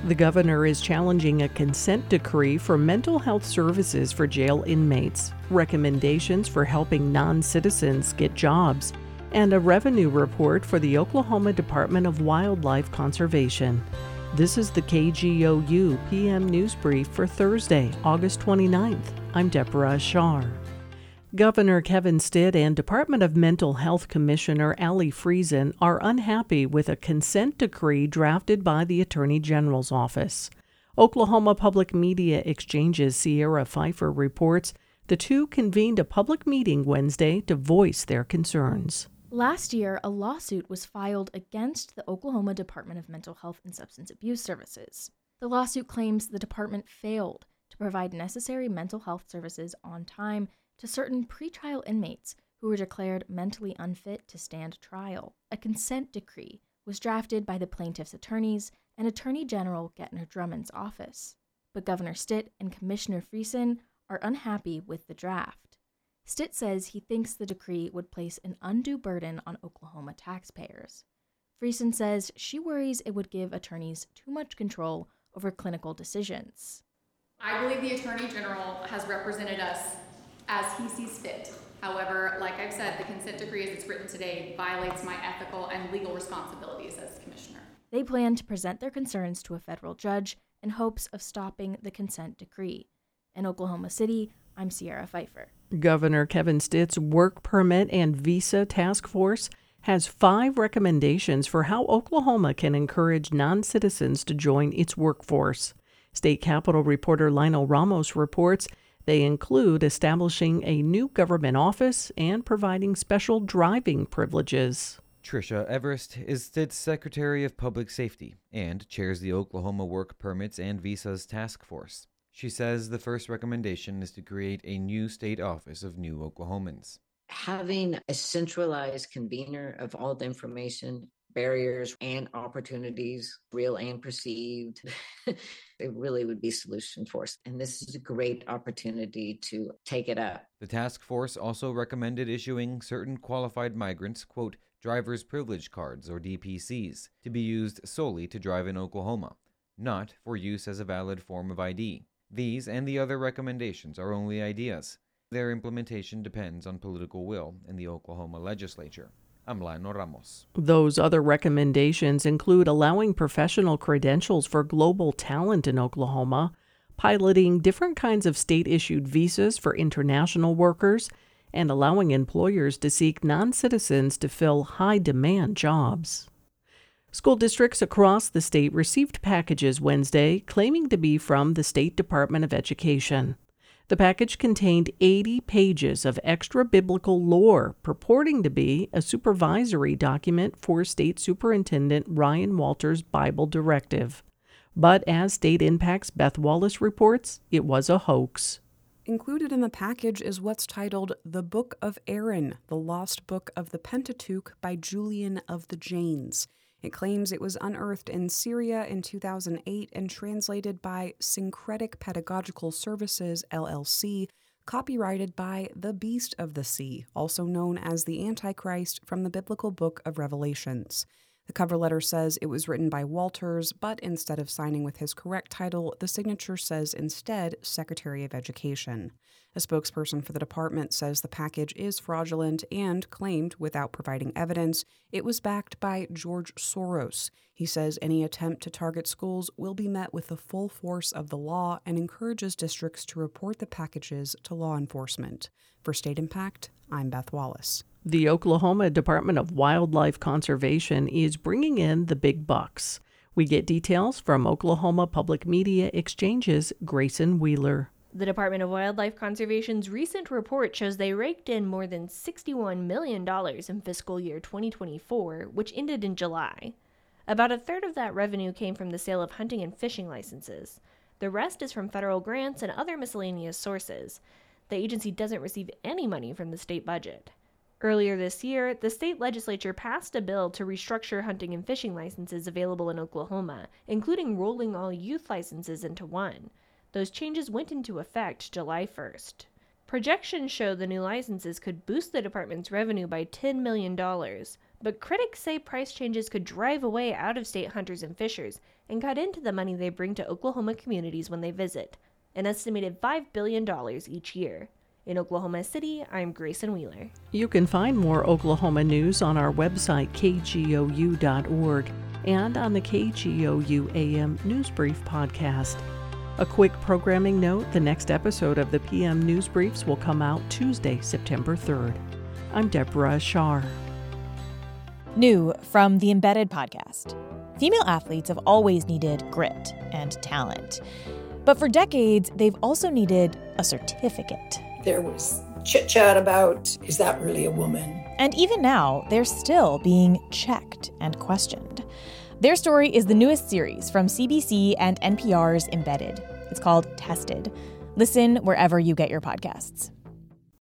The governor is challenging a consent decree for mental health services for jail inmates, recommendations for helping non-citizens get jobs, and a revenue report for the Oklahoma Department of Wildlife Conservation. This is the KGOU PM News Brief for Thursday, August 29th. I'm Deborah Ashar. Governor Kevin Stitt and Department of Mental Health Commissioner Allie Friesen are unhappy with a consent decree drafted by the Attorney General's office. Oklahoma Public Media Exchange's Sierra Pfeiffer reports the two convened a public meeting Wednesday to voice their concerns. Last year, a lawsuit was filed against the Oklahoma Department of Mental Health and Substance Abuse Services. The lawsuit claims the department failed to provide necessary mental health services on time to certain pretrial inmates who were declared mentally unfit to stand trial. A consent decree was drafted by the plaintiff's attorneys and Attorney General Gettner Drummond's office. But Governor Stitt and Commissioner Friesen are unhappy with the draft. Stitt says he thinks the decree would place an undue burden on Oklahoma taxpayers. Friesen says she worries it would give attorneys too much control over clinical decisions. I believe the Attorney General has represented us as he sees fit. However, like I've said, the consent decree as it's written today violates my ethical and legal responsibilities as commissioner. They plan to present their concerns to a federal judge in hopes of stopping the consent decree. In Oklahoma City, I'm Sierra Pfeiffer. Governor Kevin Stitt's Work Permit and Visa Task Force has 5 recommendations for how Oklahoma can encourage non-citizens to join its workforce. State Capitol reporter Lionel Ramos reports they include establishing a new government office and providing special driving privileges. Tricia Everest is Stitt's Secretary of Public Safety and chairs the Oklahoma Work Permits and Visas Task Force. She says the first recommendation is to create a new state office of new Oklahomans. Having a centralized convener of all the information, barriers and opportunities, real and perceived, it really would be a solution for us. And this is a great opportunity to take it up. The task force also recommended issuing certain qualified migrants, quote, driver's privilege cards or DPCs, to be used solely to drive in Oklahoma, not for use as a valid form of ID. These and the other recommendations are only ideas. Their implementation depends on political will in the Oklahoma legislature. I'm Lionel Ramos. Those other recommendations include allowing professional credentials for global talent in Oklahoma, piloting different kinds of state-issued visas for international workers, and allowing employers to seek non-citizens to fill high-demand jobs. School districts across the state received packages Wednesday claiming to be from the State Department of Education. The package contained 80 pages of extra-biblical lore purporting to be a supervisory document for State Superintendent Ryan Walters' Bible directive. But as State Impact's Beth Wallace reports, it was a hoax. Included in the package is what's titled The Book of Aaron, the Lost Book of the Pentateuch by Julian of the Janes. It claims it was unearthed in Syria in 2008 and translated by Syncretic Pedagogical Services, LLC, copyrighted by The Beast of the Sea, also known as the Antichrist from the biblical book of Revelations. The cover letter says it was written by Walters, but instead of signing with his correct title, the signature says instead Secretary of Education. A spokesperson for the department says the package is fraudulent and claimed, without providing evidence, it was backed by George Soros. He says any attempt to target schools will be met with the full force of the law and encourages districts to report the packages to law enforcement. For State Impact, I'm Beth Wallace. The Oklahoma Department of Wildlife Conservation is bringing in the big bucks. We get details from Oklahoma Public Media Exchange's Grayson Wheeler. The Department of Wildlife Conservation's recent report shows they raked in more than $61 million in fiscal year 2024, which ended in July. About a third of that revenue came from the sale of hunting and fishing licenses. The rest is from federal grants and other miscellaneous sources. The agency doesn't receive any money from the state budget. Earlier this year, the state legislature passed a bill to restructure hunting and fishing licenses available in Oklahoma, including rolling all youth licenses into one. Those changes went into effect July 1st. Projections show the new licenses could boost the department's revenue by $10 million, But critics say price changes could drive away out-of-state hunters and fishers and cut into the money they bring to Oklahoma communities when they visit, an estimated $5 billion each year. In Oklahoma City, I'm Grayson Wheeler. You can find more Oklahoma news on our website, kgou.org, and on the KGOU AM News Brief podcast. A quick programming note, the next episode of the PM News Briefs will come out Tuesday, September 3rd. I'm Deborah Ashar. New from the Embedded podcast. Female athletes have always needed grit and talent. But for decades, they've also needed a certificate. There was chit-chat about, is that really a woman? And even now, they're still being checked and questioned. Their story is the newest series from CBC and NPR's Embedded. It's called Tested. Listen wherever you get your podcasts.